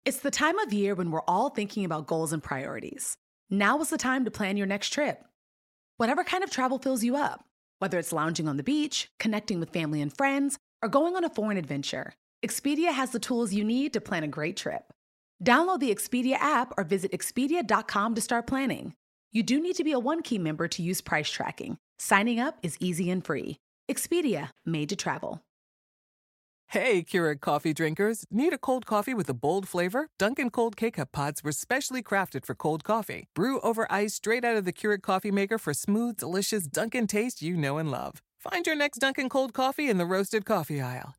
It's the time of year when we're all thinking about goals and priorities. Now is the time to plan your next trip. Whatever kind of travel fills you up, whether it's lounging on the beach, connecting with family and friends, or going on a foreign adventure, Expedia has the tools you need to plan a great trip. Download the Expedia app or visit Expedia.com to start planning. You do need to be a One-Key member to use price tracking. Signing up is easy and free. Expedia, made to travel. Hey, Keurig coffee drinkers. Need a cold coffee with a bold flavor? Dunkin' Cold K-Cup pods were specially crafted for cold coffee. Brew over ice straight out of the Keurig coffee maker for smooth, delicious Dunkin' taste you know and love. Find your next Dunkin' Cold coffee in the roasted coffee aisle.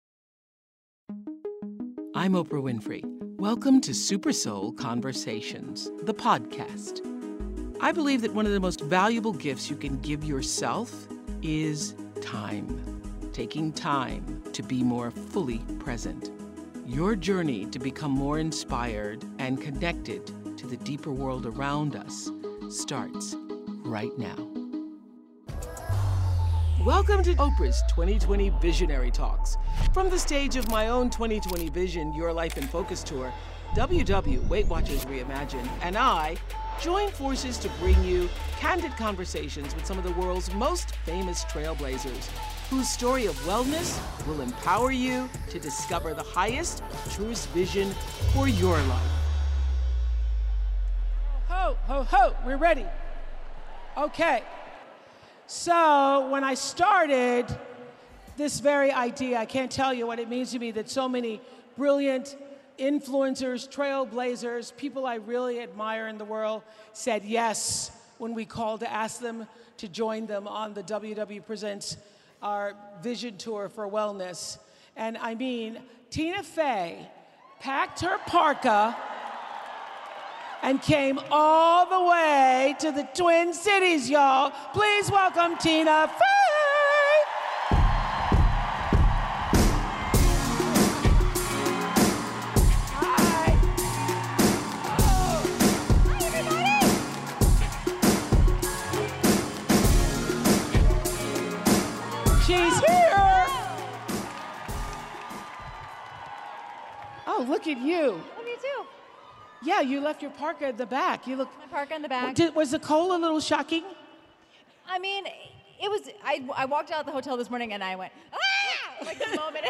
I'm Oprah Winfrey. Welcome to Super Soul Conversations, the podcast. I believe that one of the most valuable gifts you can give yourself is time. Taking time to be more fully present. Your journey to become more inspired and connected to the deeper world around us starts right now. Welcome to Oprah's 2020 Visionary Talks. From the stage of my own 2020 Vision Your Life in Focus tour, WW Weight Watchers Reimagined and I join forces to bring you candid conversations with some of the world's most famous trailblazers, whose story of wellness will empower you to discover the highest, truest vision for your life. Ho, ho, ho, we're ready. Okay. So when I started this very idea, I can't tell you what it means to me that so many brilliant influencers, trailblazers, people I really admire in the world said yes when we called to ask them to join them on the WW Presents our vision tour for wellness. And I mean, Tina Fey packed her parka and came all the way to the Twin Cities, y'all. Please welcome Tina Fey. Hi. Oh. Hi, everybody. She's here. Oh, look at you. Love you too. Yeah, you left your parka in the back. You look. My parka in the back. Was the cold a little shocking? I mean, it was. I walked out the hotel this morning and I went, ah! Like the moment.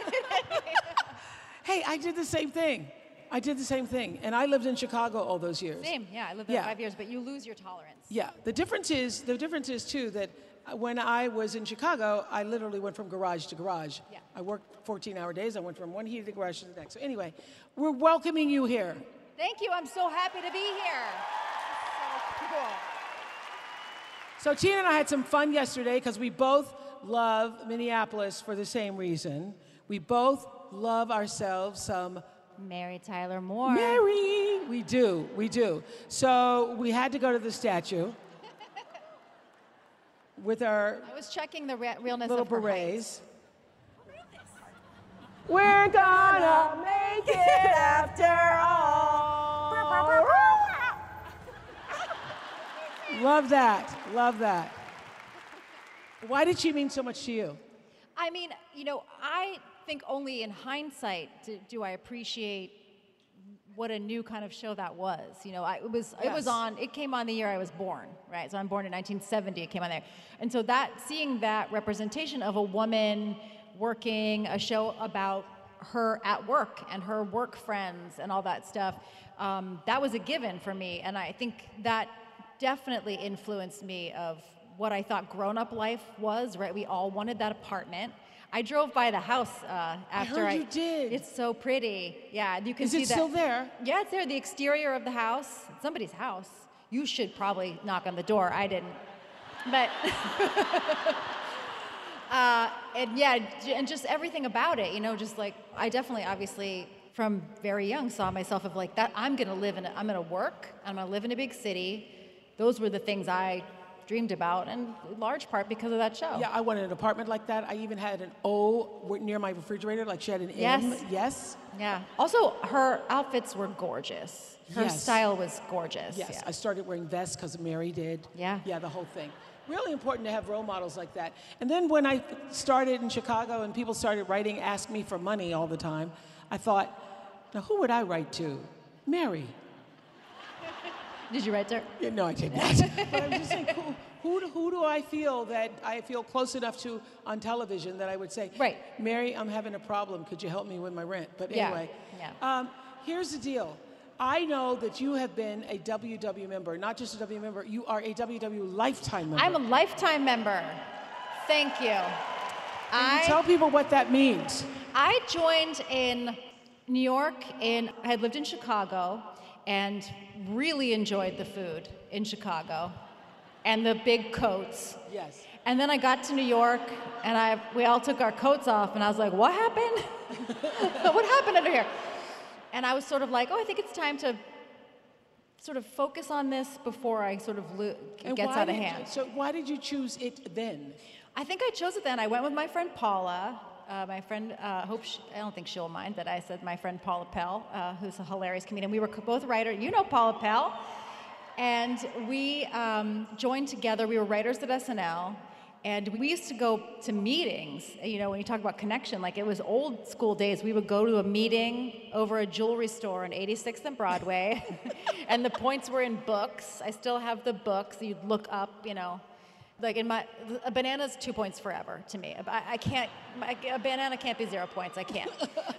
Hey, I did the same thing. And I lived in Chicago all those years. Same. Yeah, I lived there 5 years, but you lose your tolerance. Yeah. The difference is too that when I was in Chicago, I literally went from garage to garage. Yeah. I worked 14-hour days. I went from one heated garage to the next. So anyway, we're welcoming you here. Thank you. I'm so happy to be here. So cool. So Tina and I had some fun yesterday because we both love Minneapolis for the same reason. We both love ourselves some Mary Tyler Moore. Mary! We do. So we had to go to the statue with our I was checking the realness little of her berets. height. We're gonna make it after all. Love that. Why did she mean so much to you? I mean, I think only in hindsight do I appreciate what a new kind of show that was. It came on the year I was born, right? So I'm born in 1970, it came on there. And so seeing that representation of a woman working a show about her at work and her work friends and all that stuff, that was a given for me. And I think that definitely influenced me of what I thought grown-up life was, right? We all wanted that apartment. I drove by the house after I heard you did. It's so pretty. Yeah, you can see that. Is it still there? Yeah, it's there. The exterior of the house. It's somebody's house. You should probably knock on the door. I didn't. But, and just everything about it, just like, I definitely, obviously, from very young, saw myself of like that, I'm gonna work, I'm gonna live in a big city. Those were the things I dreamed about, and in large part because of that show. Yeah, I wanted an apartment like that. I even had an O near my refrigerator, like she had an M. Yes. Yeah. Also, her outfits were gorgeous. Her style was gorgeous. Yes. Yeah. I started wearing vests because Mary did. Yeah. Yeah, the whole thing. Really important to have role models like that. And then when I started in Chicago and people started ask me for money all the time, I thought, Now, who would I write to? Mary. Did you write to her? Yeah, no, I did not. But I'm just saying, who do I feel that I feel close enough to on television that I would say, Right. Mary, I'm having a problem. Could you help me with my rent? But Yeah, anyway, yeah. Here's the deal. I know that you have been a WW member, not just a W member, you are a WW lifetime member. I'm a lifetime member. Thank you. Can you tell people what that means? I joined in New York, I had lived in Chicago and really enjoyed the food in Chicago and the big coats. Yes. And then I got to New York and we all took our coats off and I was like, what happened? What happened under here? And I was sort of like, oh, I think it's time to sort of focus on this before I sort of gets out of hand. So why did you choose it then? I think I chose it then. I went with my friend Paula. My friend, I don't think she'll mind that I said my friend Paula Pell, who's a hilarious comedian. We were both writers. You know Paula Pell. And we joined together. We were writers at SNL. And we used to go to meetings. You know, when you talk about connection, like it was old school days. We would go to a meeting over a jewelry store on 86th and Broadway. And the points were in books. I still have the books. You'd look up, you know. Like a banana's 2 points forever to me. I can't, a banana can't be 0 points, I can't.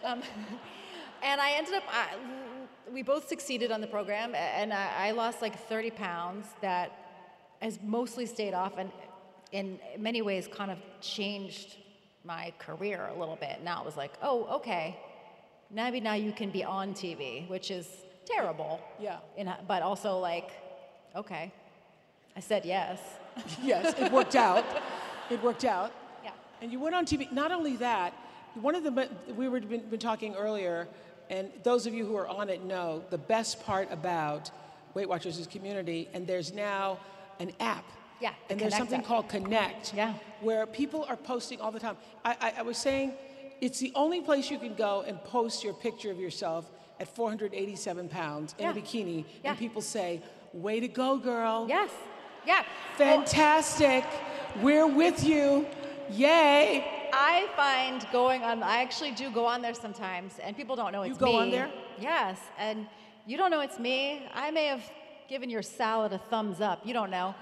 And I ended up, we both succeeded on the program, and I lost like 30 pounds that has mostly stayed off and in many ways kind of changed my career a little bit. Now it was like, oh, okay, maybe now you can be on TV, which is terrible. Yeah. But also like, okay, I said yes. Yes, it worked out. It worked out. Yeah. And you went on TV. Not only that, one of the we were been talking earlier, and those of you who are on it know the best part about Weight Watchers is community, and there's now an app. Yeah. And there's something called Connect. Yeah. Where people are posting all the time. I was saying, it's the only place you can go and post your picture of yourself at 487 pounds in a bikini, and people say, "Way to go, girl." Yes. Yeah. Fantastic. We're with you. Yay. I find I actually do go on there sometimes, and people don't know it's me. You go on there? Yes, and you don't know it's me. I may have given your salad a thumbs up. You don't know.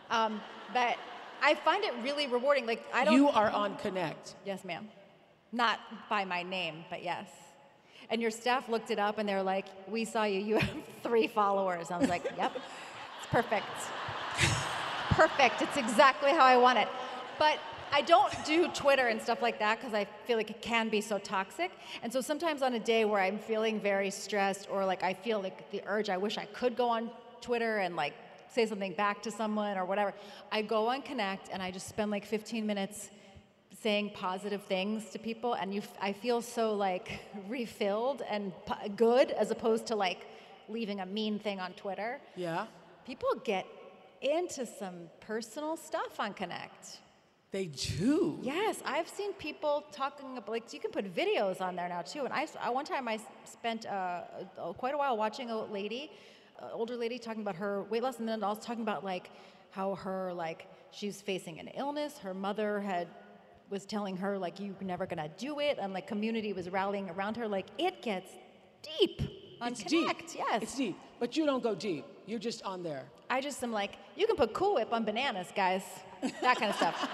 But I find it really rewarding. Like, I don't. You are on Connect. Yes, ma'am. Not by my name, but yes. And your staff looked it up, and they're like, we saw you. You have 3 followers. I was like, yep, it's perfect. Perfect. It's exactly how I want it. But I don't do Twitter and stuff like that because I feel like it can be so toxic. And so sometimes on a day where I'm feeling very stressed or like I feel like the urge, I wish I could go on Twitter and like say something back to someone or whatever, I go on Connect and I just spend like 15 minutes saying positive things to people, and I feel so like refilled and good as opposed to like leaving a mean thing on Twitter. Yeah. People get into some personal stuff on Connect. They do. Yes, I've seen people talking about, like, you can put videos on there now too. And one time I spent quite a while watching a lady, older lady, talking about her weight loss, and then I was talking about like how she's facing an illness. Her mother was telling her like, you're never gonna do it, and like community was rallying around her. Like, it gets deep on Connect. Deep. Yes, it's deep, but you don't go deep. You're just on there. I just am like, you can put Cool Whip on bananas, guys. That kind of stuff.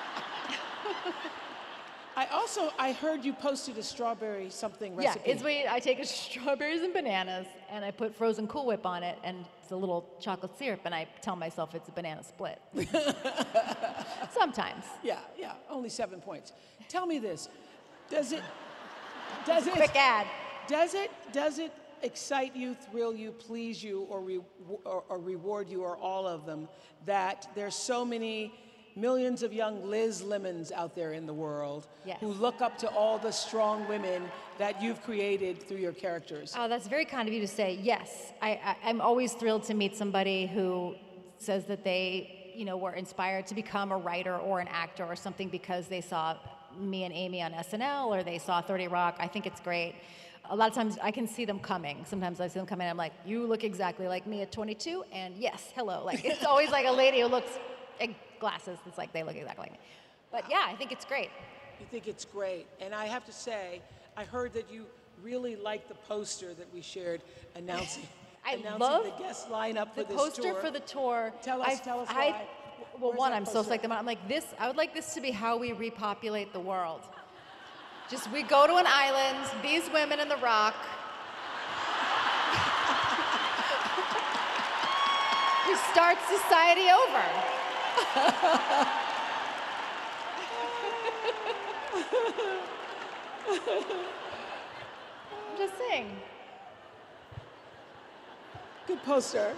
I heard you posted a strawberry something recipe. Yeah, I take strawberries and bananas, and I put frozen Cool Whip on it, and it's a little chocolate syrup, and I tell myself it's a banana split. Sometimes. Yeah, only 7 points. Tell me this, does it quick ad. Does it excite you, thrill you, please you, or reward you, or all of them, that there's so many millions of young Liz Lemons out there in the world who look up to all the strong women that you've created through your characters? Oh, that's very kind of you to say. Yes, I'm always thrilled to meet somebody who says that they, were inspired to become a writer or an actor or something because they saw me and Amy on SNL or they saw 30 Rock. I think it's great. A lot of times I can see them coming. Sometimes I see them coming and I'm like, you look exactly like me at 22, and yes, hello. Like, it's always like a lady who looks glasses. It's like they look exactly like me. But yeah, I think it's great. You think it's great. And I have to say, I heard that you really like the poster that we shared announcing love the guest lineup for the this poster tour. for the tour. Tell us why. Well, Where's one, that I'm so poster? psyched. I'm like this. I would like this to be how we repopulate the world. Just we go to an island. These women in the rock. We start society over. I'm just saying. Good poster.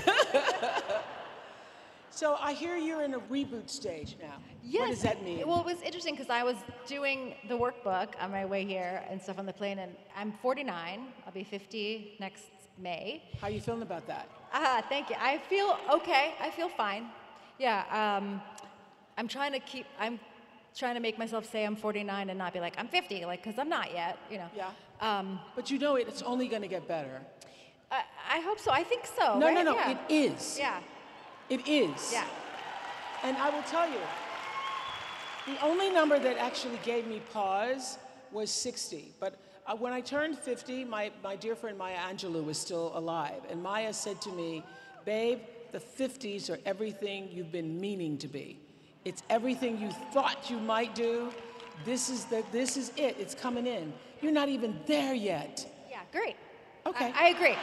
So I hear you're in a reboot stage now. Yes. What does that mean? Well, it was interesting because I was doing the workbook on my way here and stuff on the plane, and I'm 49. I'll be 50 next May. How are you feeling about that? Thank you. I feel okay. I feel fine. Yeah. I'm trying to make myself say I'm 49 and not be like I'm 50, like because I'm not yet. You know. Yeah. But you know it's only going to get better. I hope so. I think so. No, right? no, no. Yeah. It is. Yeah. It is. Yeah. And I will tell you, the only number that actually gave me pause was 60. But when I turned 50, my dear friend Maya Angelou was still alive. And Maya said to me, babe, the 50s are everything you've been meaning to be. It's everything you thought you might do. This is it. It's coming in. You're not even there yet. Yeah, great. Okay. I agree.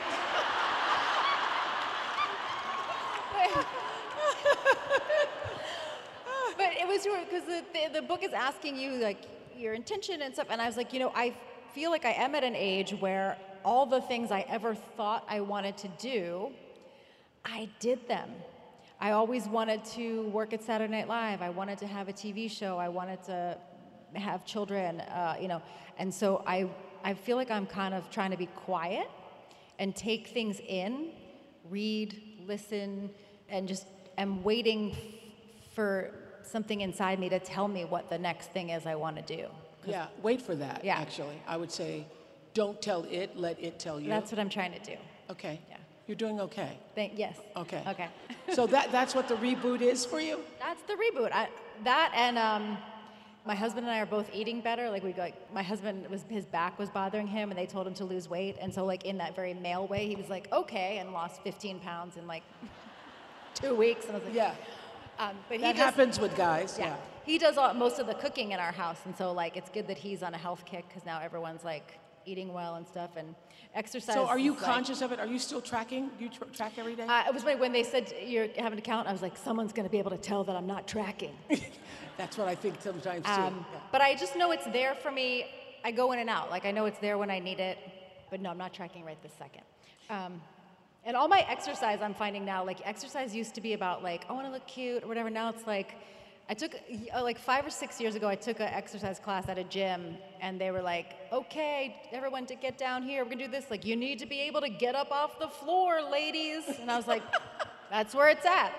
But it was because the book is asking you like your intention and stuff, and I was like, I feel like I am at an age where all the things I ever thought I wanted to do, I did them. I always wanted to work at Saturday Night Live. I wanted to have a TV show. I wanted to have children, and so I feel like I'm kind of trying to be quiet and take things in, read, listen, and just am waiting for something inside me to tell me what the next thing is I want to do. Yeah, wait for that, Yeah. actually. I would say, don't tell it, let it tell you. That's what I'm trying to do. Okay. Yeah. You're doing okay. Yes. Okay. Okay. So that's what the reboot is for you? That's the reboot. That and my husband and I are both eating better. My husband his back was bothering him, and they told him to lose weight. And so in that very male way, he was like, okay, and lost 15 pounds in 2 weeks. And I was like, Yeah. But That happens with guys, Yeah. yeah. He does most of the cooking in our house, and so it's good that he's on a health kick because now everyone's eating well and stuff and exercise. So are you is, conscious of it? Are you still tracking? Do you track every day? It was when they said you're having to count, I was like, someone's going to be able to tell that I'm not tracking. That's what I think sometimes too. Yeah. But I just know it's there for me. I go in and out. I know it's there when I need it, but no, I'm not tracking right this second. And all my exercise I'm finding now, exercise used to be about I want to look cute or whatever. Now it's I took 5 or 6 years ago, I took an exercise class at a gym, and they were like, okay, everyone to get down here, we're gonna do this. You need to be able to get up off the floor, ladies. And I was like, that's where it's at.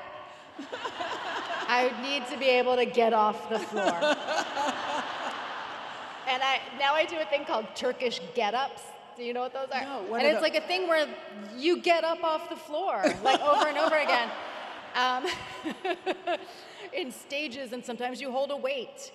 I need to be able to get off the floor. And now I do a thing called Turkish get-ups. Do you know what those are? No, what and are it's a thing where you get up off the floor, over and over again. In stages, and sometimes you hold a weight.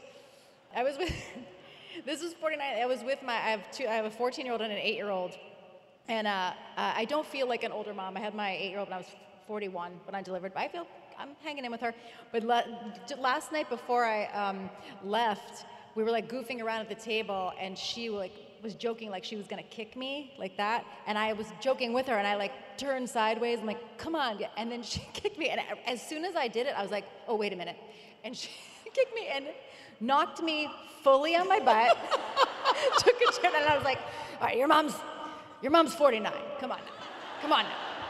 This was 49, I was with I have a 14-year-old and an 8-year-old, and I don't feel like an older mom. I had my 8-year-old when I was 41 when I delivered, but I feel I'm hanging in with her. But last night before I left, we were goofing around at the table, and she was joking she was gonna kick me like that, and I was joking with her, and I turned sideways. I'm like, come on, and then she kicked me, and as soon as I did it, I was like, oh, wait a minute, and she kicked me and knocked me fully on my butt, took a chair, and I was like, all right, your mom's 49, come on now.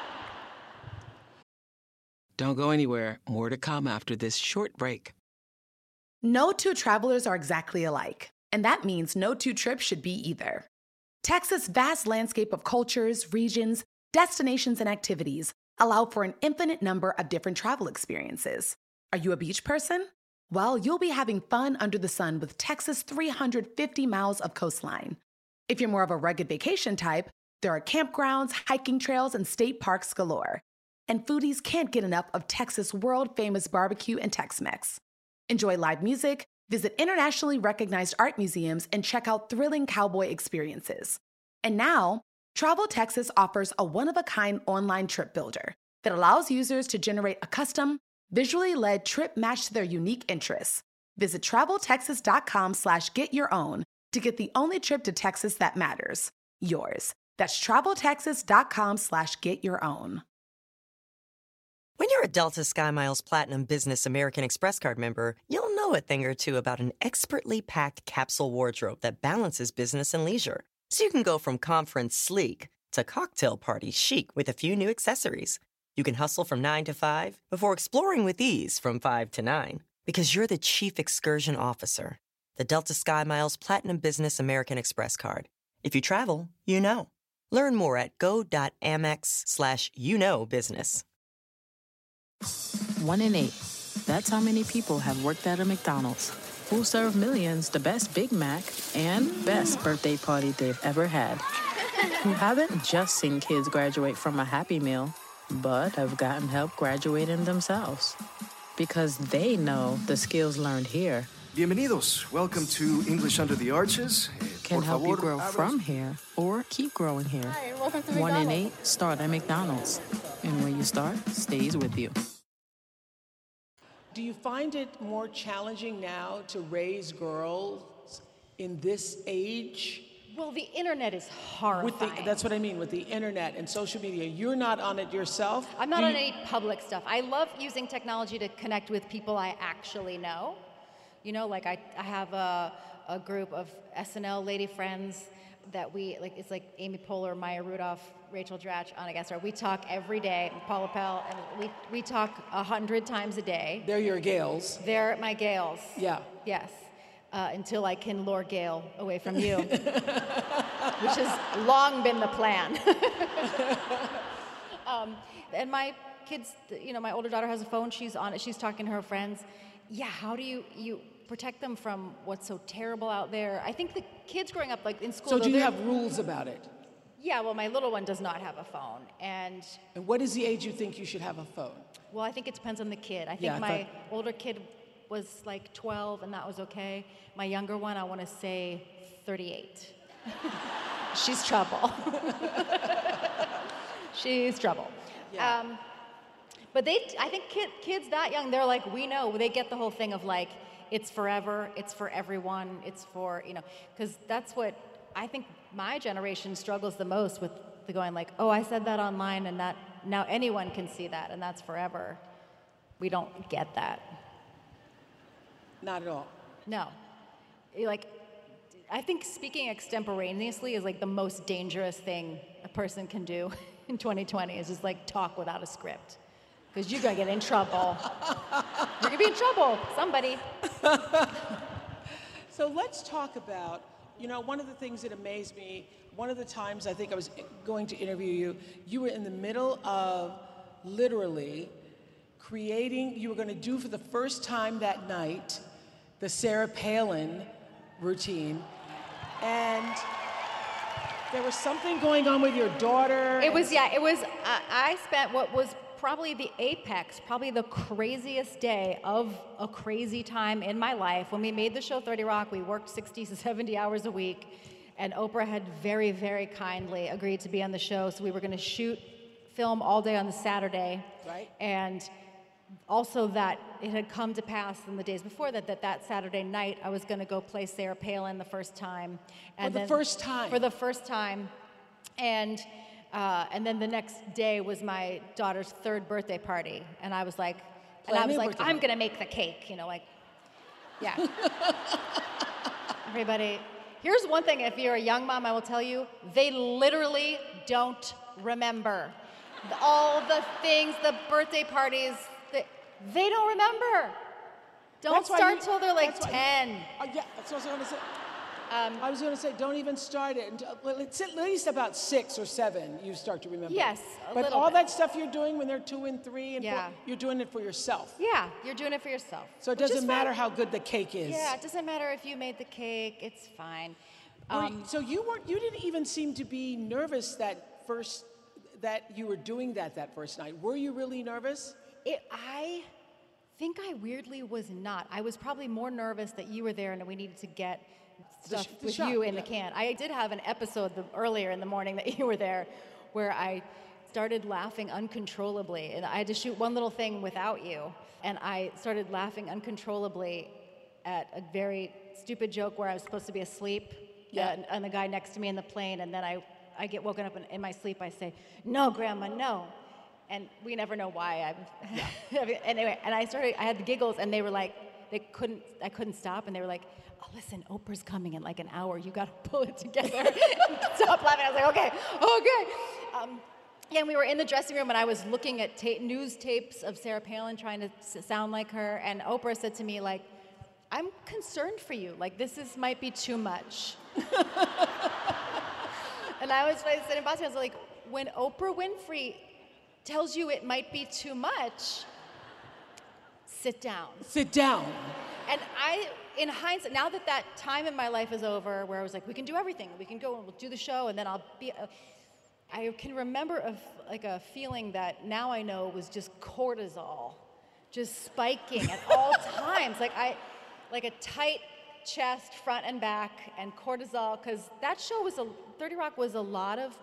Don't go anywhere. More to come after this short break. No two travelers are exactly alike, and that means no two trips should be either. Texas' vast landscape of cultures, regions, destinations, and activities allow for an infinite number of different travel experiences. Are you a beach person? Well, you'll be having fun under the sun with Texas' 350 miles of coastline. If you're more of a rugged vacation type, there are campgrounds, hiking trails, and state parks galore. And foodies can't get enough of Texas' world-famous barbecue and Tex-Mex. Enjoy live music, visit internationally recognized art museums, and check out thrilling cowboy experiences. And now, Travel Texas offers a one-of-a-kind online trip builder that allows users to generate a custom, visually led trip matched to their unique interests. Visit traveltexas.com/getyourown to get the only trip to Texas that matters, yours. That's traveltexas.com/getyourown. When you're a Delta SkyMiles Platinum Business American Express card member, you'll know a thing or two about an expertly packed capsule wardrobe that balances business and leisure. So you can go from conference sleek to cocktail party chic with a few new accessories. You can hustle from 9 to 5 before exploring with ease from 5 to 9. Because you're the Chief Excursion Officer. The Delta SkyMiles Platinum Business American Express card. If you travel, you know. Learn more at go.amex/business. 1 in 8. That's how many people have worked at a McDonald's, who serve millions the best Big Mac and best birthday party they've ever had. Who haven't just seen kids graduate from a Happy Meal, but have gotten help graduating themselves. Because they know the skills learned here Bienvenidos. Welcome to English Under the Arches. can help you grow from here or keep growing here. Hi, and welcome to 1 in McDonald's. 8 start at McDonald's. And when you start, stays with you. Do you find it more challenging now to raise girls in this age? Well, the internet is horrifying. That's what I mean, with the internet and social media. You're not on it yourself? I'm not on any public stuff. I love using technology to connect with people I actually know. You know, like I have a group of SNL lady friends that it's like Amy Poehler, Maya Rudolph, Rachel Dratch, Anna Gaspar. We talk every day, Paula Pell, and we talk 100 times a day. They're your Gales. They're my Gales. Yeah. Yes. Until I can lure Gail away from you, which has long been the plan. And my kids, my older daughter has a phone. She's on it. She's talking to her friends. Yeah, how do you protect them from what's so terrible out there? I think the kids growing up, like in school. So do you have rules about it? Yeah, well, my little one does not have a phone, and what is the age you think you should have a phone? Well, I think it depends on the kid. I think my older kid was like 12, and that was okay. My younger one, I want to say 38. She's trouble. She's trouble. Yeah. But I think kids that young, they're like, we know. They get the whole thing of like, it's forever, it's for everyone, it's for, because that's what I think my generation struggles the most with, the going like, oh, I said that online, and that now anyone can see that, and that's forever. We don't get that. Not at all. No. I think speaking extemporaneously is like the most dangerous thing a person can do in 2020 is just like talk without a script. Because you're going to get in trouble. You're going to be in trouble, somebody. So let's talk about, one of the things that amazed me, one of the times I think I was going to interview you, you were in the middle of literally you were going to do for the first time that night the Sarah Palin routine, and there was something going on with your daughter. I spent what was probably the apex, probably the craziest day of a crazy time in my life. When we made the show 30 Rock, we worked 60 to 70 hours a week, and Oprah had very, very kindly agreed to be on the show, so we were going to film all day on the Saturday. Right. And also that it had come to pass in the days before that Saturday night I was going to go play Sarah Palin the first time. For the first time. And then the next day was my daughter's 3rd birthday party, and I was like, I'm going to make the cake, yeah. Everybody, here's one thing, if you're a young mom, I will tell you, they literally don't remember. All the things, the birthday parties, they don't remember. Don't start till they're like 10. Yeah, that's what I was going to say. I was going to say, don't even start it until at least about 6 or 7. You start to remember. Yes, but all that stuff you're doing when they're 2 and 3 and 4, you're doing it for yourself. Yeah, you're doing it for yourself. So it doesn't matter how good the cake is. Yeah, it doesn't matter if you made the cake. It's fine. So you didn't even seem to be nervous that you were doing that first night. Were you really nervous? I think I weirdly was not. I was probably more nervous that you were there and we needed to get stuff the with shot, you in yeah. the can. I did have an episode earlier in the morning that you were there where I started laughing uncontrollably. And I had to shoot one little thing without you. And I started laughing uncontrollably at a very stupid joke where I was supposed to be asleep. Yeah. And the guy next to me in the plane. And then I get woken up in my sleep. I say, "No, Grandma, no." And we never know why. Anyway, and I had the giggles, and they were like, I couldn't stop, and they were like, "Oh, listen, Oprah's coming in like an hour. You got to pull it together." Stop laughing. I was like, okay. And we were in the dressing room, and I was looking at news tapes of Sarah Palin trying to sound like her, and Oprah said to me, like, "I'm concerned for you. Like, might be too much." And I said in Boston, I was like, when Oprah Winfrey tells you it might be too much, sit down. Sit down. And in hindsight, now that time in my life is over, where I was like, we can do everything. We can go and we'll do the show, and then I'll be. I can remember a feeling that now I know was just cortisol, just spiking at all times. Like a tight chest, front and back, and cortisol, because that show 30 Rock was a lot of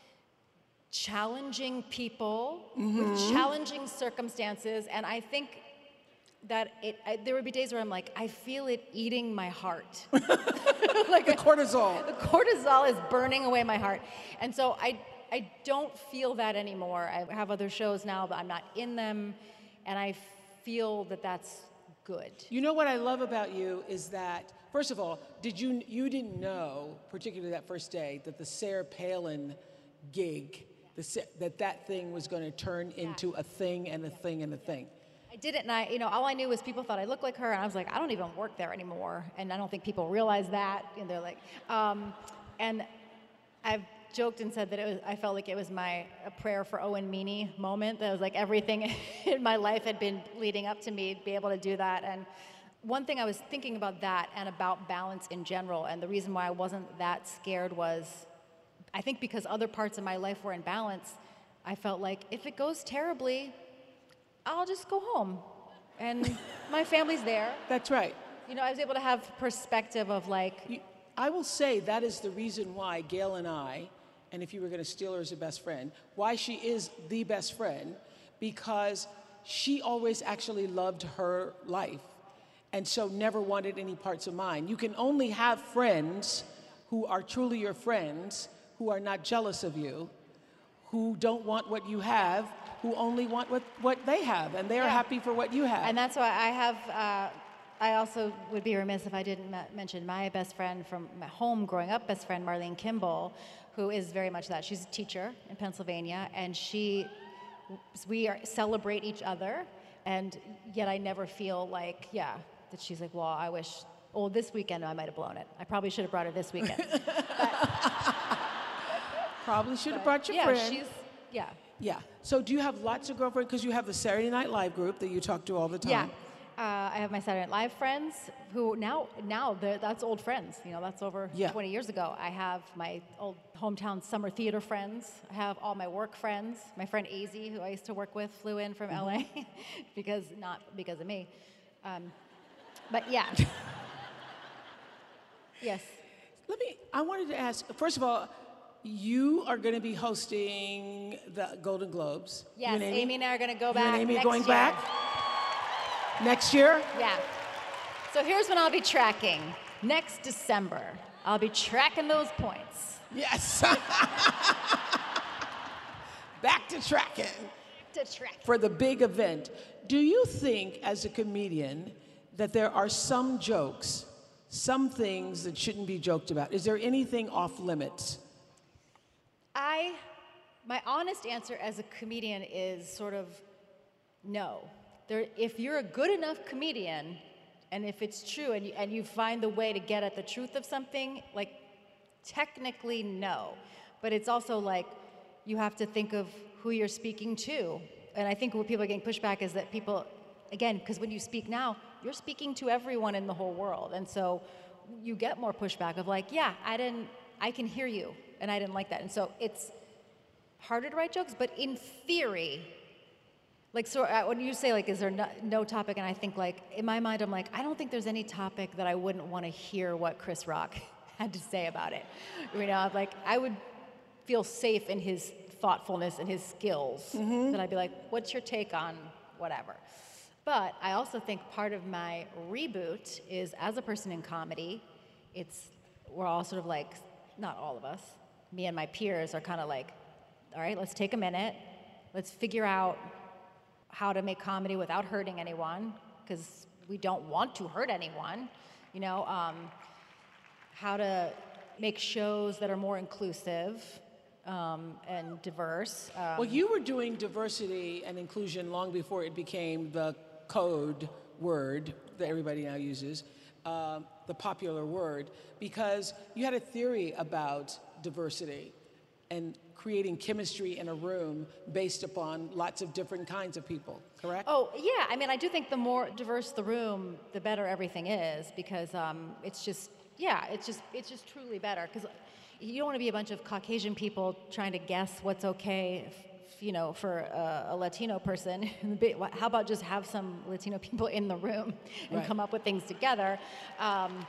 challenging people with challenging circumstances, and I think that there would be days where I'm like, I feel it eating my heart. Like The cortisol. The cortisol is burning away my heart. And so I don't feel that anymore. I have other shows now, but I'm not in them, and I feel that that's good. You know what I love about you is that, first of all, you didn't know, particularly that first day, that the Sarah Palin gig, that thing was going to turn into a thing and a thing and a thing. I didn't, and all I knew was people thought I looked like her, and I was like, I don't even work there anymore, and I don't think people realize that, and they're like, and I've joked and said that I felt like it was a prayer for Owen Meany moment, that was like everything in my life had been leading up to me be able to do that. And one thing I was thinking about that and about balance in general, and the reason why I wasn't that scared was, I think because other parts of my life were in balance, I felt like if it goes terribly, I'll just go home, and my family's there. That's right. I was able to have perspective of like... I will say that is the reason why Gail and I, and if you were going to steal her as a best friend, why she is the best friend, because she always actually loved her life, and so never wanted any parts of mine. You can only have friends who are truly your friends, who are not jealous of you, who don't want what you have, who only want what they have, and they're happy for what you have. And that's why I also would be remiss if I didn't mention my best friend from my home growing up, best friend Marlene Kimball, who is very much that. She's a teacher in Pennsylvania, and we celebrate each other, and yet I never feel like, that she's like, well, I wish, this weekend I might have blown it. I probably should have brought her this weekend. Probably should have brought your friend. Yeah. So do you have lots of girlfriends? Because you have the Saturday Night Live group that you talk to all the time. Yeah. I have my Saturday Night Live friends who now that's old friends. That's over 20 years ago. I have my old hometown summer theater friends. I have all my work friends. My friend Azy, who I used to work with, flew in from LA not because of me. But yeah. Yes. I wanted to ask, first of all, you are going to be hosting the Golden Globes. Yes, Amy and I are going to go back. You and Amy next going year. back? Next year? Yeah. So here's when I'll be tracking. Next December, I'll be tracking those points. Yes. Back to tracking. For the big event. Do you think, as a comedian, that there are some jokes, some things that shouldn't be joked about? Is there anything off limits? My honest answer as a comedian is sort of no. If you're a good enough comedian, and if it's true, and you find the way to get at the truth of something, like, technically, no. But it's also like, you have to think of who you're speaking to. And I think what people are getting pushback is that people, again, because when you speak now, you're speaking to everyone in the whole world. And so you get more pushback of like, yeah, I can hear you, and I didn't like that. And so it's harder to write jokes, but in theory, Like, so when you say, like, is there no topic, and I think, like, in my mind, I'm like, I don't think there's any topic that I wouldn't want to hear what Chris Rock had to say about it. You know, like, I would feel safe in his thoughtfulness and his skills, that I'd be like, what's your take on whatever? But I also think part of my reboot is, as a person in comedy, we're all sort of like, not all of us, me and my peers are kind of like, all right, let's take a minute, let's figure out how to make comedy without hurting anyone, because we don't want to hurt anyone, you know, how to make shows that are more inclusive and diverse. Well, you were doing diversity and inclusion long before it became the code word that everybody now uses, the popular word, because you had a theory about diversity and creating chemistry in a room based upon lots of different kinds of people, correct? Oh, yeah. I mean, I do think the more diverse the room, the better everything is, because it's just truly better. Because you don't want to be a bunch of Caucasian people trying to guess what's okay, you know, for a Latino person. How about just have some Latino people in the room and come up with things together? And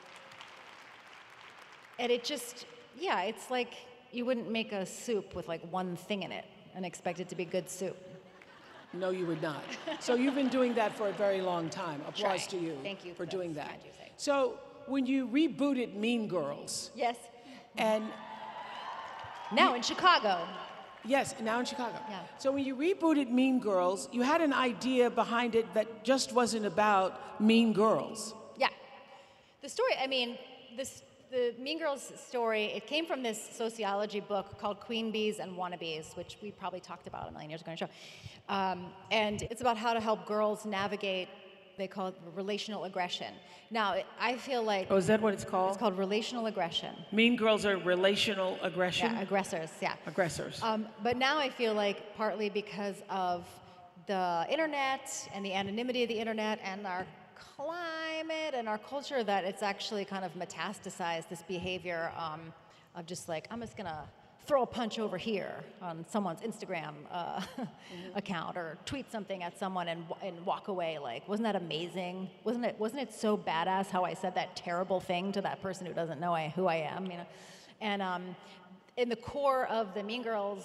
it just, it's like, you wouldn't make a soup with like one thing in it and expect it to be good soup. No, you would not. So you've been doing that for a very long time. Applause to you, Thank you for doing that. Kind you say. So when you rebooted Mean Girls, yes, and now in Chicago. Yes, now in Chicago. Yeah. So when you rebooted Mean Girls, you had an idea behind it that just wasn't about mean girls. Yeah. The story, I mean, the Mean Girls story, it came from this sociology book called Queen Bees and Wannabes, which we probably talked about a million years ago on the show. And it's about how to help girls navigate, they call it relational aggression. Now, I feel like... Oh, is that what it's called? It's called relational aggression. Mean Girls are relational aggression? Yeah, aggressors, yeah. Aggressors. But now I feel like partly because of the internet and the anonymity of the internet and our climate and our culture, that it's actually kind of metastasized this behavior of just like, I'm just gonna throw a punch over here on someone's Instagram account, or tweet something at someone and walk away. Like, wasn't that amazing? Wasn't it so badass how I said that terrible thing to that person who doesn't know who I am? You know, and in the core of the Mean Girls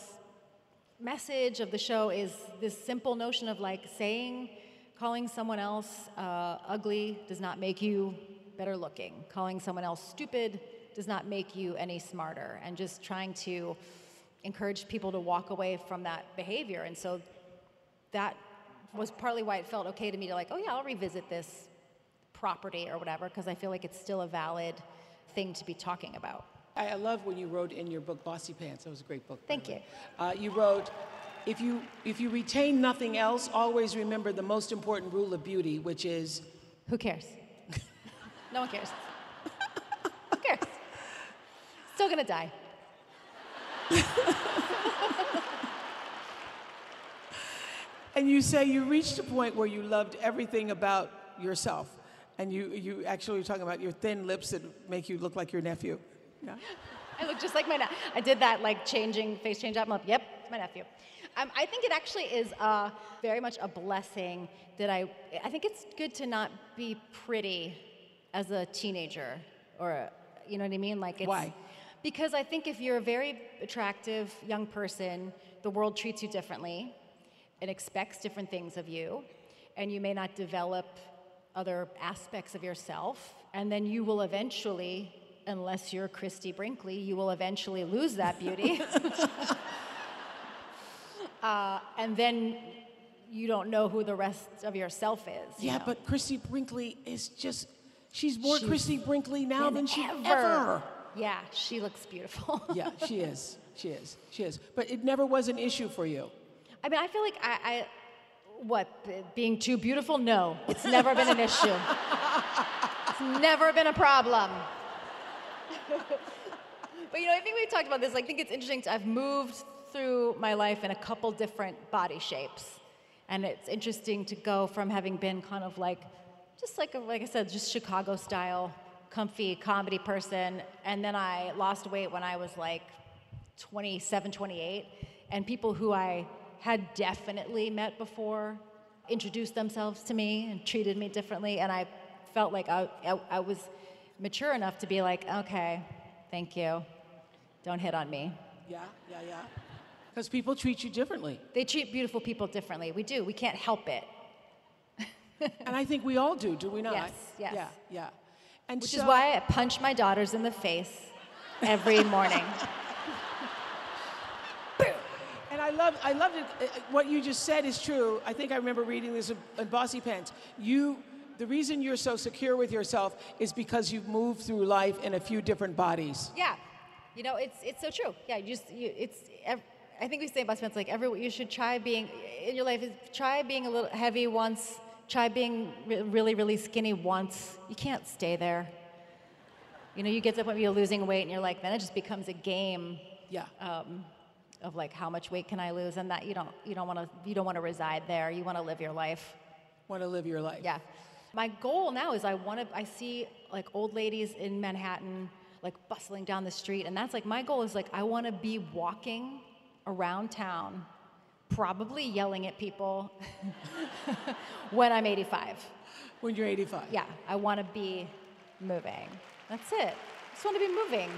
message of the show is this simple notion of like calling someone else ugly does not make you better looking. Calling someone else stupid does not make you any smarter. And just trying to encourage people to walk away from that behavior. And so that was partly why it felt okay to me to like, oh yeah, I'll revisit this property or whatever, because I feel like it's still a valid thing to be talking about. I love when you wrote in your book, Bossy Pants. That was a great book. Thank you. You wrote, if you retain nothing else, always remember the most important rule of beauty, which is... Who cares? No one cares. Who cares? Still gonna die. And you say you reached a point where you loved everything about yourself. And you actually were talking about your thin lips that make you look like your nephew. Yeah. I look just like my nephew. I did that like face change up. I'm like, yep, it's my nephew. I think it actually is very much a blessing that I think it's good to not be pretty as a teenager, or you know what I mean? Like, it's, why? Because I think if you're a very attractive young person, the world treats you differently and expects different things of you, and you may not develop other aspects of yourself, and then you will eventually, unless you're Christy Brinkley, you will eventually lose that beauty. And then you don't know who the rest of yourself is. Yeah, know? but Christy Brinkley is just, she's more Christy Brinkley now than she ever. Yeah, she looks beautiful. Yeah, she is. She is. But it never was an issue for you. I mean, I feel like being too beautiful? No, it's never been an issue. It's never been a problem. But I think we've talked about this. I think it's interesting. I've moved through my life in a couple different body shapes. And it's interesting to go from having been kind of like I said, just Chicago style, comfy comedy person. And then I lost weight when I was like 27, 28. And people who I had definitely met before introduced themselves to me and treated me differently, and I felt like I was mature enough to be like, okay, thank you, don't hit on me. Yeah. Because people treat you differently. They treat beautiful people differently. We do. We can't help it. And I think we all do we not? Yes. Yeah. And Which is why I punch my daughters in the face every morning. And I loved it. What you just said is true. I think I remember reading this in Bossy Pants. The reason you're so secure with yourself is because you've moved through life in a few different bodies. Yeah, it's so true. Yeah, I think we say in Bossy Pants, like, you should try being in your life. Try being a little heavy once. Try being really, really skinny once. You can't stay there. You get to the point where you're losing weight, and you're like, then it just becomes a game. Yeah. Of like, how much weight can I lose, and that you don't want to reside there. You want to live your life. Want to live your life. Yeah. My goal now is I see like old ladies in Manhattan like bustling down the street, and that's like my goal is like I want to be walking around town, probably yelling at people when I'm 85. When you're 85. Yeah, I want to be moving. That's it. I just want to be moving.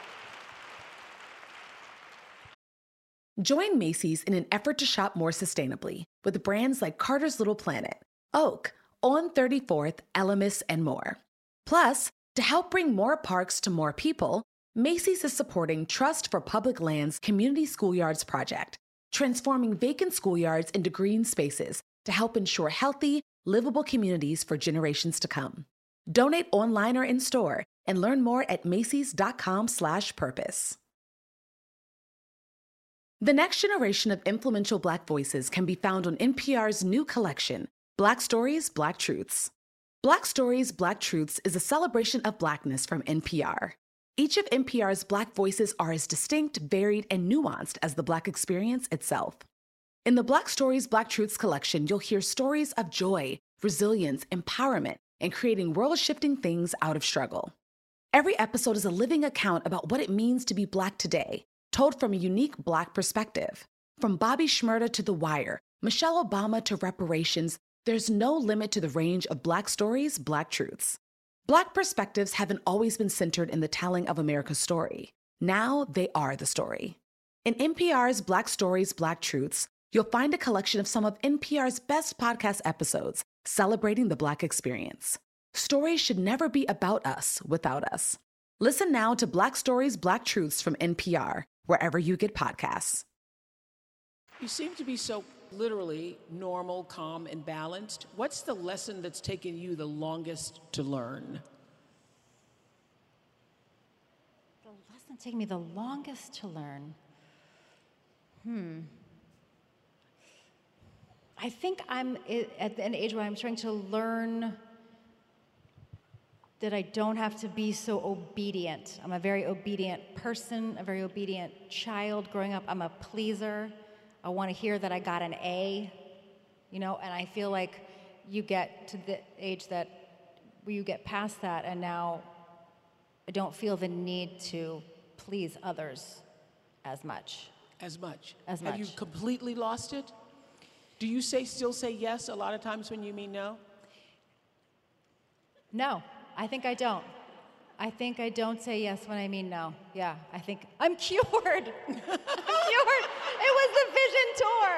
Join Macy's in an effort to shop more sustainably with brands like Carter's Little Planet, Oak, On 34th, Elemis, and more. Plus, to help bring more parks to more people, Macy's is supporting Trust for Public Lands Community Schoolyards project, transforming vacant schoolyards into green spaces to help ensure healthy, livable communities for generations to come. Donate online or in-store and learn more at macys.com/purpose. The next generation of influential Black voices can be found on NPR's new collection, Black Stories, Black Truths. Black Stories, Black Truths is a celebration of Blackness from NPR. Each of NPR's Black voices are as distinct, varied, and nuanced as the Black experience itself. In the Black Stories, Black Truths collection, you'll hear stories of joy, resilience, empowerment, and creating world-shifting things out of struggle. Every episode is a living account about what it means to be Black today, told from a unique Black perspective. From Bobby Shmurda to The Wire, Michelle Obama to reparations, there's no limit to the range of Black stories, Black truths. Black perspectives haven't always been centered in the telling of America's story. Now they are the story. In NPR's Black Stories, Black Truths, you'll find a collection of some of NPR's best podcast episodes celebrating the Black experience. Stories should never be about us without us. Listen now to Black Stories, Black Truths from NPR, wherever you get podcasts. You seem to be so literally normal, calm, and balanced. What's the lesson that's taken you the longest to learn? The lesson taking me the longest to learn? I think I'm at an age where I'm trying to learn that I don't have to be so obedient. I'm a very obedient person, a very obedient child. Growing up, I'm a pleaser. I want to hear that I got an A, and I feel like you get to the age that you get past that, and now I don't feel the need to please others as much. As much. Have you completely lost it? Do you still say yes a lot of times when you mean no? No, I think I don't. I think I don't say yes when I mean no. Yeah, I think I'm cured. I'm cured. It was the Vision Tour.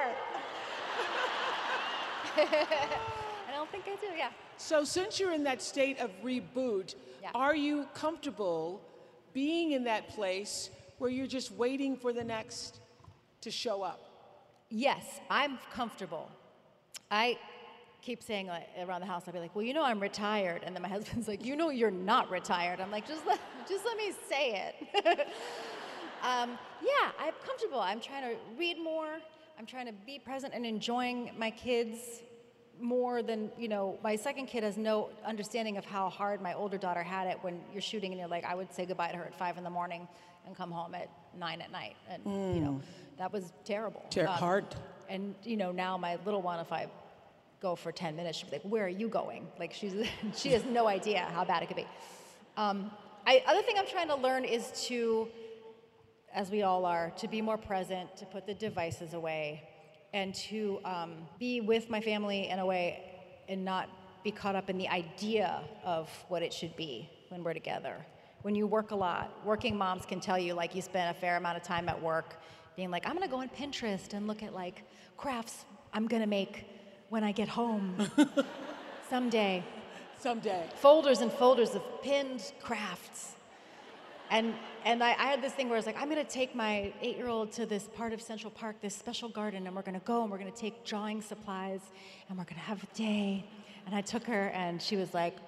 I don't think I do, yeah. So since you're in that state of reboot, Are you comfortable being in that place where you're just waiting for the next to show up? Yes, I'm comfortable. I keep saying around the house, I'll be like, well, I'm retired. And then my husband's like, you're not retired. I'm like, just let me say it. I'm comfortable. I'm trying to read more. I'm trying to be present and enjoying my kids more than, my second kid has no understanding of how hard my older daughter had it when you're shooting and you're like, I would say goodbye to her at 5 a.m. and come home at 9 at night. And, that was terrible. Hard. And, now my little one, if I go for 10 minutes, she'll be like, where are you going? Like, she has no idea how bad it could be. Other thing I'm trying to learn is to, as we all are, to be more present, to put the devices away, and to be with my family in a way and not be caught up in the idea of what it should be when we're together. When you work a lot, working moms can tell you, like, you spend a fair amount of time at work being like, I'm gonna go on Pinterest and look at like crafts I'm gonna make when I get home someday. Someday. Folders and folders of pinned crafts. And I had this thing where I was like, I'm gonna take my 8-year-old to this part of Central Park, this special garden, and we're gonna go and we're gonna take drawing supplies and we're gonna have a day. And I took her and she was like,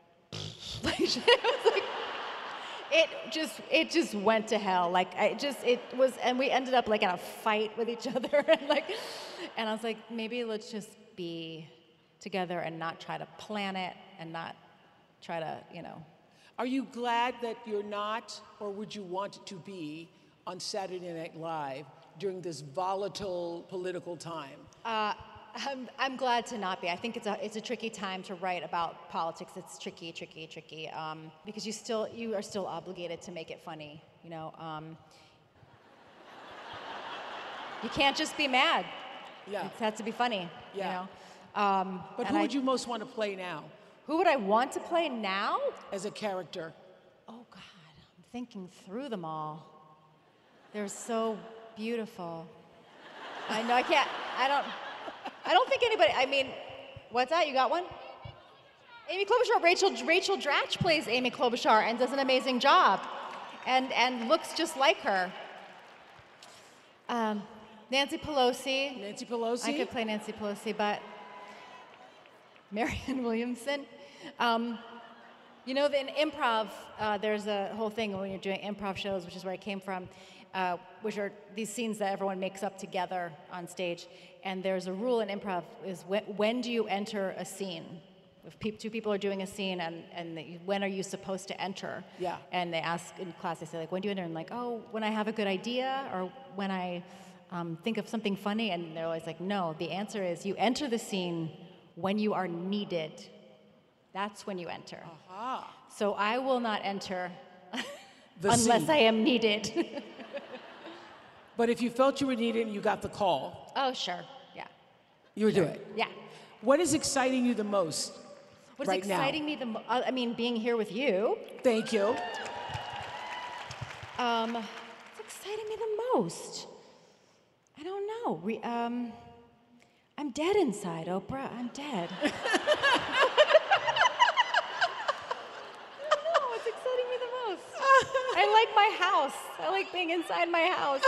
it just went to hell. Like, and we ended up like in a fight with each other. And I was like, maybe let's just be together and not try to plan it and not try to, Are you glad that you're not, or would you want to be, on Saturday Night Live during this volatile political time? I'm glad to not be. I think it's a tricky time to write about politics. It's tricky, because you are still obligated to make it funny. You can't just be mad. Yeah. It has to be funny. Yeah. But and who would you most want to play now Who would I want to play now? as a character? Oh God, I'm thinking through them all. They're so beautiful. I know I don't think anybody, what's that? You got one? Amy Klobuchar. Rachel Dratch plays Amy Klobuchar and does an amazing job and looks just like her. Nancy Pelosi. Nancy Pelosi? I could play Nancy Pelosi, but Marianne Williamson. In improv, there's a whole thing when you're doing improv shows, which is where I came from, which are these scenes that everyone makes up together on stage. And there's a rule in improv is when do you enter a scene? If two people are doing a scene when are you supposed to enter? Yeah. And they ask in class, they say, like, when do you enter? And like, oh, when I have a good idea or when I think of something funny. And they're always like, no, the answer is you enter the scene when you are needed. That's when you enter. Aha. So I will not enter The unless scene. I am needed. But if you felt you were needed and you got the call, Oh, sure. Yeah. you would do it. Yeah. What is exciting you the most What's right now? exciting me being here with you. Thank you. What's exciting me the most? I don't know. I'm dead inside, Oprah. I'm dead. I don't know what's exciting me the most. I like my house. I like being inside my house.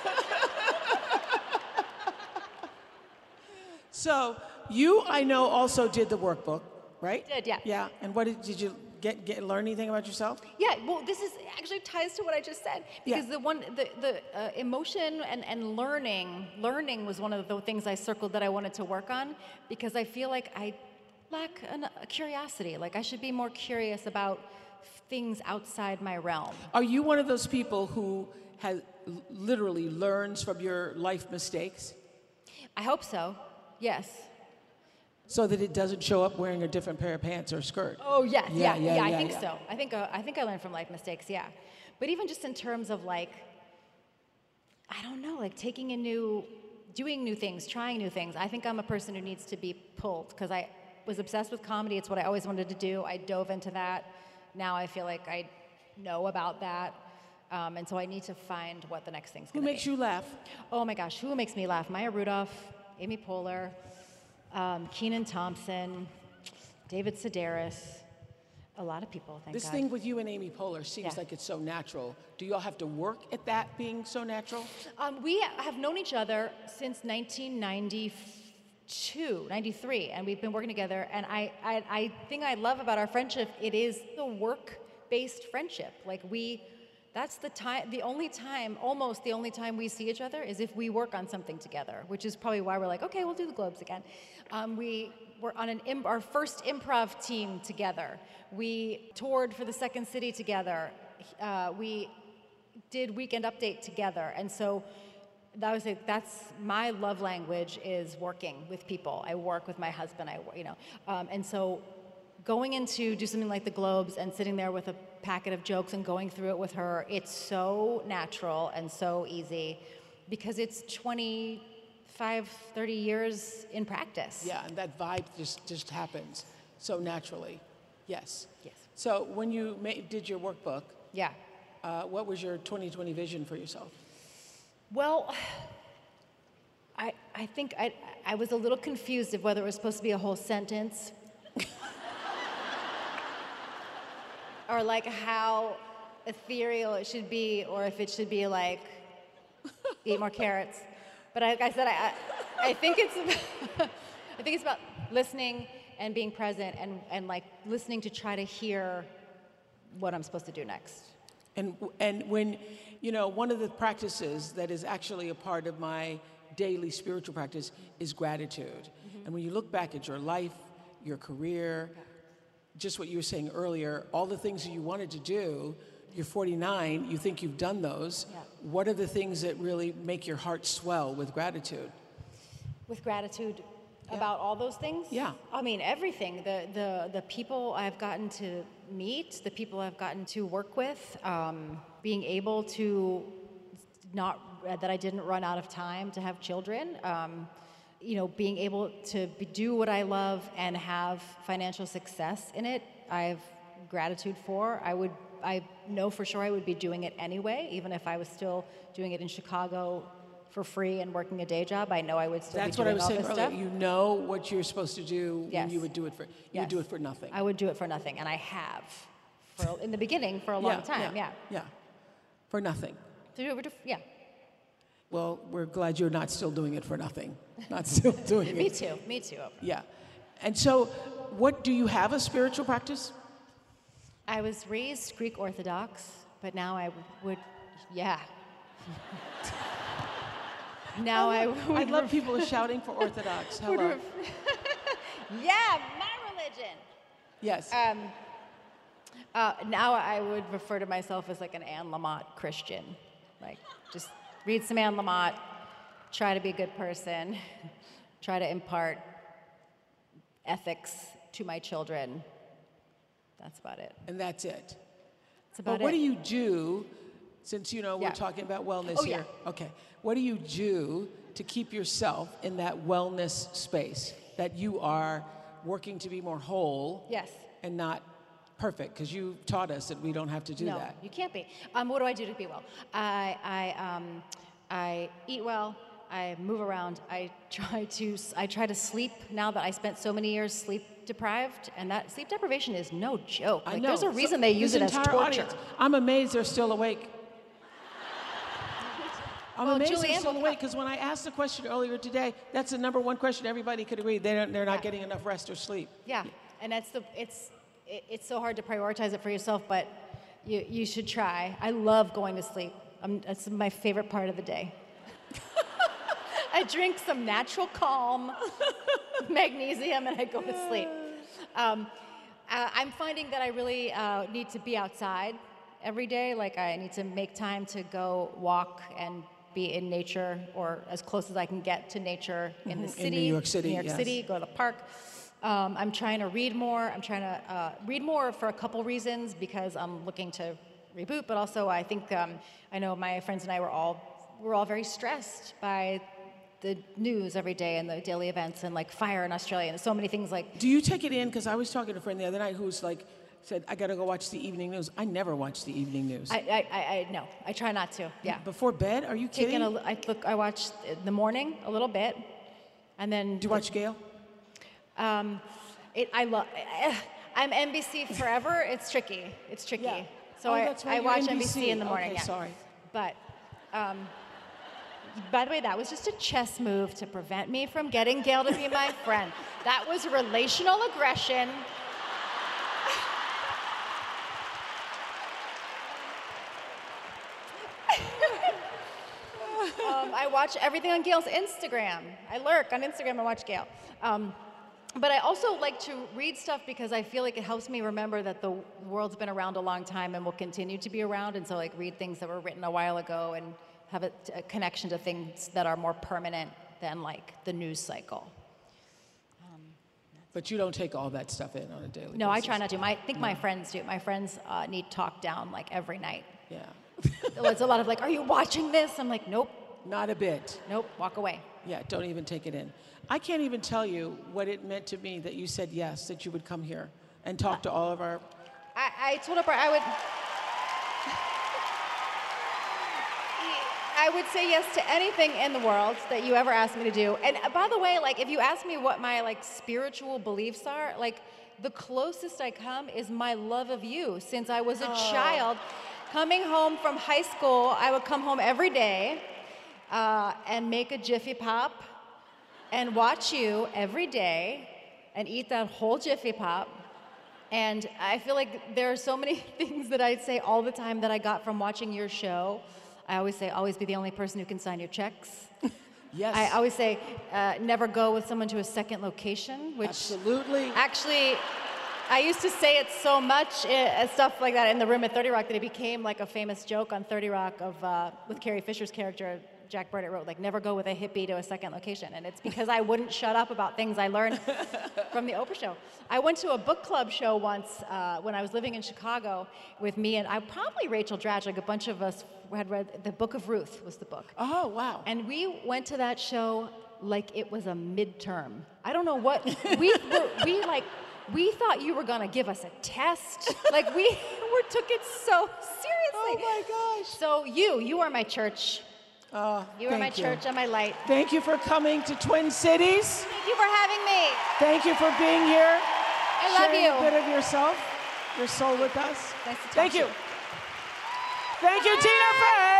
So you, I know, also did the workbook, right? Did, yeah. Yeah. And what did you learn anything about yourself? Yeah, well, this is actually ties to what I just said because Yeah. the emotion and learning was one of the things I circled that I wanted to work on because I feel like I lack a curiosity. Like I should be more curious about things outside my realm. Are you one of those people who literally learns from your life mistakes I hope so. Yes. so that it doesn't show up wearing a different pair of pants or skirt? Oh yes, Yeah, yeah, yeah, I yeah, think yeah. so. I think I learned from life mistakes, yeah. But even just in terms of like, I don't know, like doing new things, trying new things. I think I'm a person who needs to be pulled because I was obsessed with comedy. It's what I always wanted to do. I dove into that. Now I feel like I know about that. And so I need to find what the next thing's Who going to be. makes you laugh? Oh my gosh, who makes me laugh? Maya Rudolph, Amy Poehler, Kenan Thompson, David Sedaris, a lot of people, thank This God. thing with you and Amy Poehler seems Yeah. like it's so natural. Do you all have to work at that being so natural? We have known each other since 1992, 93, and we've been working together. And I think I love about our friendship, it is the work-based friendship. Like that's almost the only time we see each other is if we work on something together, which is probably why we're like, okay, we'll do the Globes again. We were on our first improv team together. We toured for the Second City together. We did Weekend Update together. And so that's my love language is working with people. I work with my husband, and so going into do something like the Globes and sitting there with a packet of jokes and going through it with her, it's so natural and so easy because it's 23 30 years in practice. Yeah, and that vibe just happens so naturally. Yes. Yes. So when you did your workbook, Yeah. what was your 2020 vision for yourself? Well, I think I was a little confused of whether it was supposed to be a whole sentence or like how ethereal it should be, or if it should be like eat more carrots. But like I said, I think it's I think it's about listening and being present and like listening to try to hear what I'm supposed to do next. And when, one of the practices that is actually a part of my daily spiritual practice is gratitude. And when you look back at your life, your career, just what you were saying earlier, all the things that you wanted to do, you're 49, you think you've done those. Yeah. What are the things that really make your heart swell with gratitude? With gratitude about all those things? Yeah. I mean, everything. The people I've gotten to meet, the people I've gotten to work with, being able to that I didn't run out of time to have children, being able to do what I love and have financial success in it, I have gratitude for. I know for sure I would be doing it anyway, even if I was still doing it in Chicago for free and working a day job. I know I would still be doing all this stuff. That's what I was saying earlier. You know what you're supposed to do Yes. when you would do it for. You would do it for nothing. I would do it for nothing, and I have, in the beginning, for a long time. Yeah. For nothing. Yeah. Well, we're glad you're not still doing it for nothing. Not still doing it. Me too. Yeah. And so, what do you have a spiritual practice? I was raised Greek Orthodox, but now I would. Now I would. I love people shouting for Orthodox. Hello. Yeah, my religion. Yes. Now I would refer to myself as like an Anne Lamott Christian. Like, just read some Anne Lamott, try to be a good person, try to impart ethics to my children. That's about it. And that's it. That's about it. But what do you do, since, we're talking about wellness here? Yeah. Okay. What do you do to keep yourself in that wellness space, that you are working to be more whole? Yes. And not perfect, because you taught us that we don't have to do that. No, you can't be. What do I do to be well? I eat well. I move around. I try to sleep now that I spent so many years sleep deprived, and that sleep deprivation is no joke. I know. There's a reason they use it as torture. Audience, I'm amazed they're still awake. I'm amazed they're still awake, because when I asked the question earlier today, that's the number one question everybody could agree. They're not getting enough rest or sleep. Yeah, and it's so hard to prioritize it for yourself, but you should try. I love going to sleep. It's my favorite part of the day. I drink some natural calm, magnesium, and I go to sleep. I'm finding that I really need to be outside every day. Like, I need to make time to go walk and be in nature, or as close as I can get to nature in the city. In New York City, yes. Go to the park. I'm trying to read more. I'm trying to read more for a couple reasons, because I'm looking to reboot, but also I think I know my friends and I we're all very stressed by the news every day and the daily events and like fire in Australia and so many things like. Do you take it in? Because I was talking to a friend the other night who's like said, I got to go watch the evening news. I never watch the evening news. No, I try not to. Yeah. Before bed? Are you kidding? I watch in the morning a little bit, and then. Do you watch Gail? I'm NBC forever. It's tricky. Yeah. So I watch NBC in the morning. Okay, yeah. Sorry. But, by the way, that was just a chess move to prevent me from getting Gail to be my friend. That was relational aggression. I watch everything on Gail's Instagram. I lurk on Instagram and watch Gail. But I also like to read stuff because I feel like it helps me remember that the world's been around a long time and will continue to be around. And so like read things that were written a while ago and have a connection to things that are more permanent than like the news cycle. But you don't take all that stuff in on a daily basis. No, I try not to. I think my friends do. My friends need talk down like every night. Yeah. It's a lot of like, are you watching this? I'm like, nope. Not a bit. Nope, walk away. Yeah, don't even take it in. I can't even tell you what it meant to me that you said yes, that you would come here and talk to all of our... I told Oprah I would say yes to anything in the world that you ever asked me to do. And by the way, like, if you ask me what my like spiritual beliefs are, like, the closest I come is my love of you. Since I was a child, coming home from high school, I would come home every day and make a Jiffy Pop and watch you every day and eat that whole Jiffy Pop. And I feel like there are so many things that I say all the time that I got from watching your show. I always say, always be the only person who can sign your checks. Yes. I always say, never go with someone to a second location, which... Absolutely. Actually, I used to say it so much, stuff like that in the room at 30 Rock, that it became like a famous joke on 30 Rock with Carrie Fisher's character, Jack Burdett wrote, like, never go with a hippie to a second location. And it's because I wouldn't shut up about things I learned from the Oprah show. I went to a book club show once when I was living in Chicago with me and probably Rachel Dratch, like a bunch of us had read The Book of Ruth was the book. Oh, wow. And we went to that show like it was a midterm. I don't know what, we thought you were gonna give us a test. Like we took it so seriously. Oh my gosh. So you are my church. You are my Thank you. church and my light. Thank you for coming to Twin Cities. Thank you for having me. Thank you for being here. I love sharing you. a bit of yourself, your soul with us. Nice to talk Thank to you. you. Thank you, Tina Fey.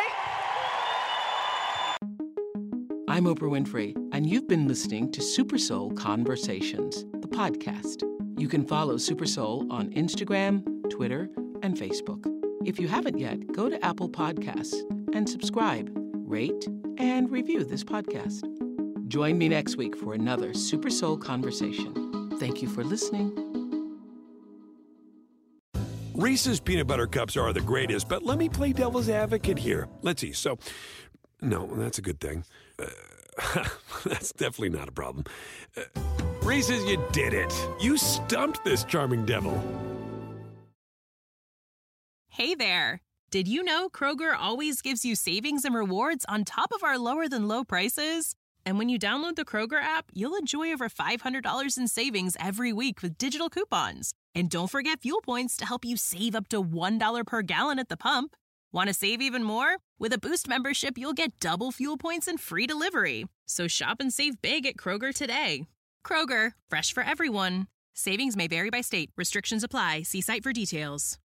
I'm Oprah Winfrey, and you've been listening to Super Soul Conversations, the podcast. You can follow Super Soul on Instagram, Twitter, and Facebook. If you haven't yet, go to Apple Podcasts and subscribe, rate, and review this podcast. Join me next week for another Super Soul Conversation. Thank you for listening. Reese's peanut butter cups are the greatest, but let me play devil's advocate here. Let's see. So, no, that's a good thing. That's definitely not a problem. Reese's, you did it. You stumped this charming devil. Hey there. Did you know Kroger always gives you savings and rewards on top of our lower-than-low prices? And when you download the Kroger app, you'll enjoy over $500 in savings every week with digital coupons. And don't forget fuel points to help you save up to $1 per gallon at the pump. Want to save even more? With a Boost membership, you'll get double fuel points and free delivery. So shop and save big at Kroger today. Kroger, fresh for everyone. Savings may vary by state. Restrictions apply. See site for details.